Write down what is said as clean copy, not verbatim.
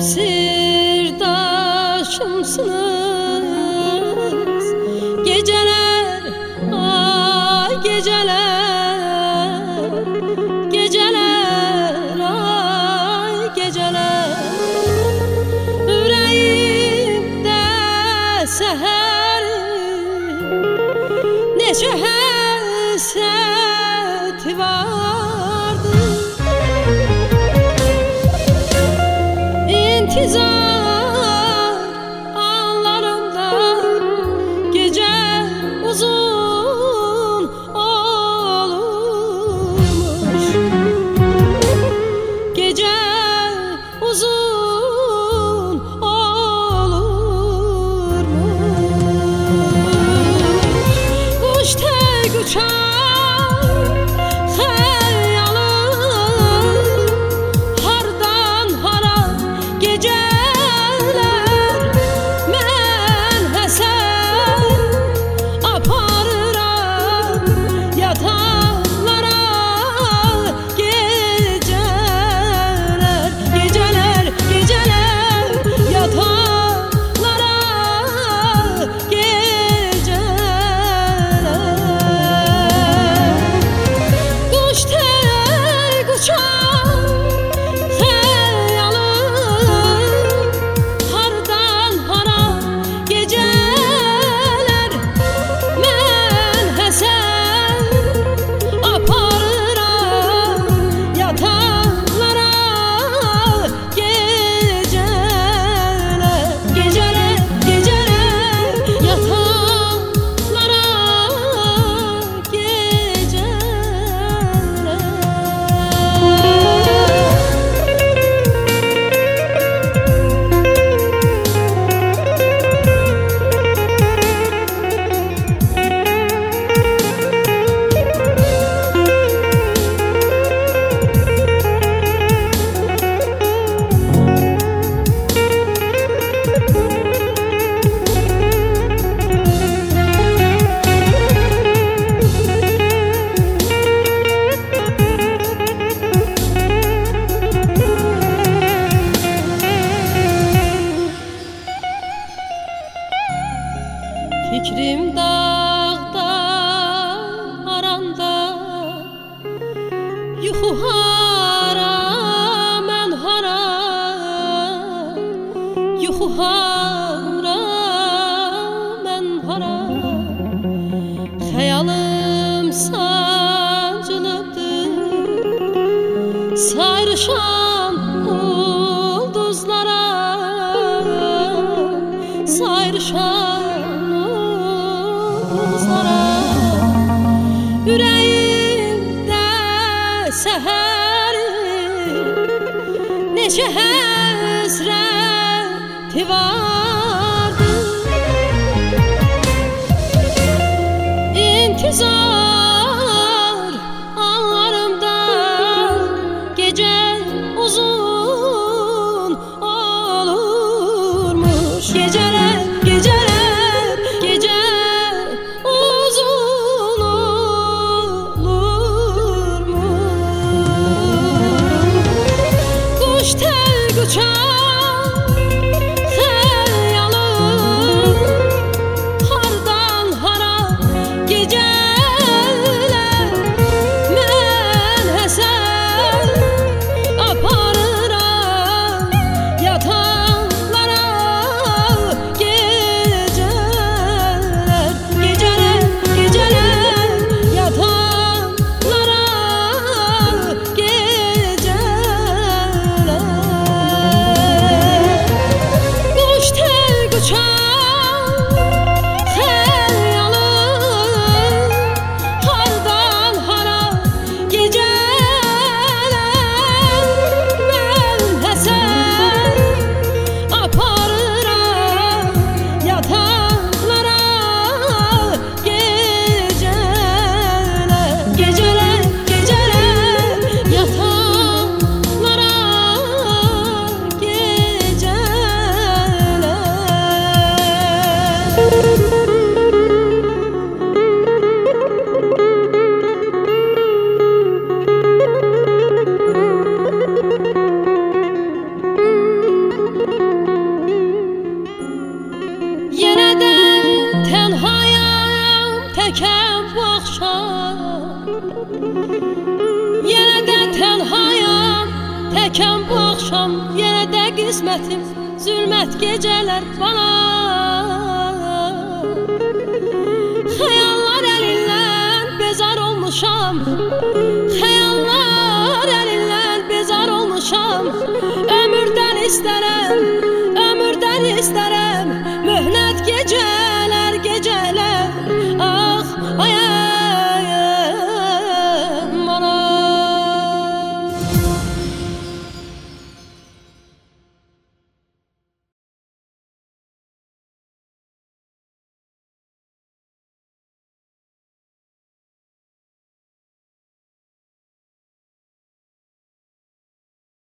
sırdaşımsınız. Geceler, ay geceler, geceler, ay geceler. Yüreğimde seherim, neçe həsrəti vardı. İntizar anlarımda gece uzun olurmuş. Gece uzun olurmuş. Kuş tek uçar xəyalım, hardan hara geceler. Mən həsəd aparıram yataqlara. Geceler, geceler, geceler, yataqlara. Geceler. Kuş tek uçar xəyalım, hardan hara geceler. Mən həsəd aparıram yataqlara. Geceler, geceler, geceler, yataqlara. Fikrim dağda aranda, yuxu hara, mən hara, yuxu hara, mən hara. Xəyalım sancılıbdır sayrışan ulduzlara, sayrışan ulduzlara. Yüreğimde seherim, neçe həsrəti vardı. İntizar anlarımda gece uzun olurmuş. Geceler, geceler, gece uzun olurmuş. Kuş tek uçar xəyalım, hardan hara geceler. Mən həsəd aparıram yataqlara. həsrətim, zülmət gecələr bana. Xəyallar əlindən bezar olmuşam, xəyallar əlindən bezar olmuşam. Ömürdən istərəm, möhnət gecə.